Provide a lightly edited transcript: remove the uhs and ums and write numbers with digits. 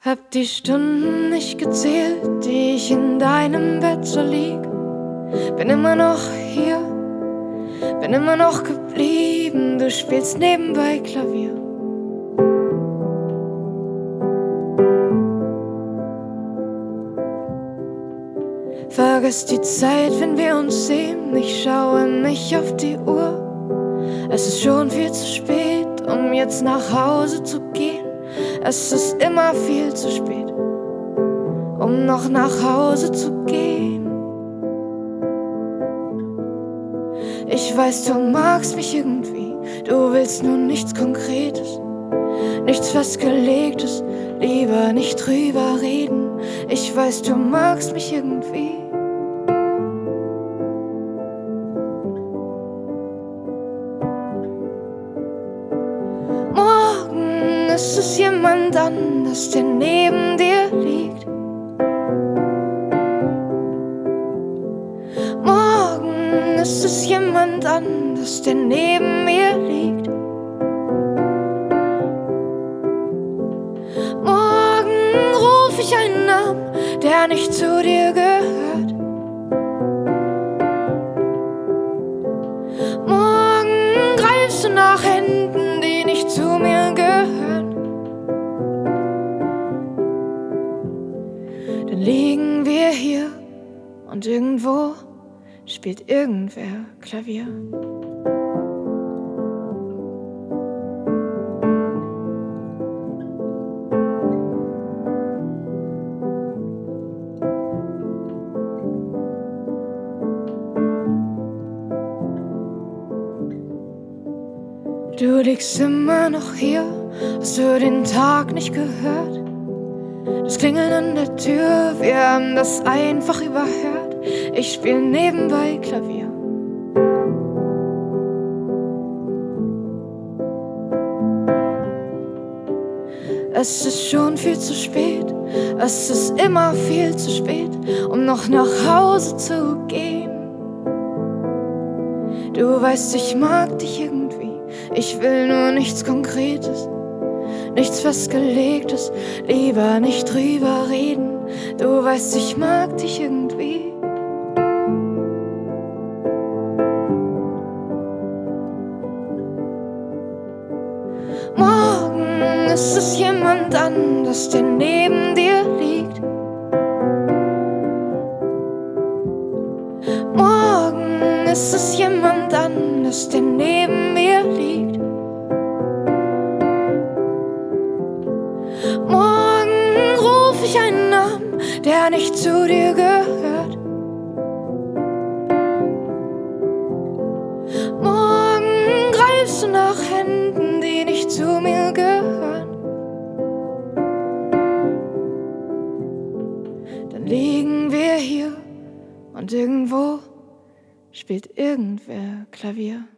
Hab die Stunden nicht gezählt, die ich in deinem Bett so lieg. Bin immer noch hier, bin immer noch geblieben. Du spielst nebenbei Klavier. Vergiss die Zeit, wenn wir uns sehen. Ich schaue nicht auf die Uhr. Es ist schon viel zu spät, um jetzt nach Hause zu gehen. Es ist immer viel zu spät, um noch nach Hause zu gehen. Ich weiß, du magst mich irgendwie. Du willst nur nichts Konkretes, nichts Festgelegtes. Lieber nicht drüber reden. Ich weiß, du magst mich irgendwie. Morgen ist es jemand anders, der neben dir liegt. Morgen ist es jemand anders, der neben mir liegt. Morgen ruf ich einen Namen, der nicht zu dir gehört. Morgen greifst du nach Händen, die nicht zu mir gehören. Dann liegen wir hier und irgendwo spielt irgendwer Klavier. Du liegst immer noch hier, hast du den Tag nicht gehört? Das Klingeln an der Tür, wir haben das einfach überhört. Ich spiel nebenbei Klavier. Es ist schon viel zu spät, es ist immer viel zu spät, um noch nach Hause zu gehen. Du weißt, ich mag dich irgendwie. Ich will nur nichts Konkretes, nichts Festgelegtes. Lieber nicht drüber reden. Du weißt, ich mag dich irgendwie. Morgen ist es jemand anders, der neben dir liegt. Morgen ist es jemand anders, der neben mir liegt. Morgen ruf ich einen Namen, der nicht zu dir gehört. Morgen greifst du nach Händen, die nicht zu mir gehören. Dann liegen wir hier und irgendwo spielt irgendwer Klavier.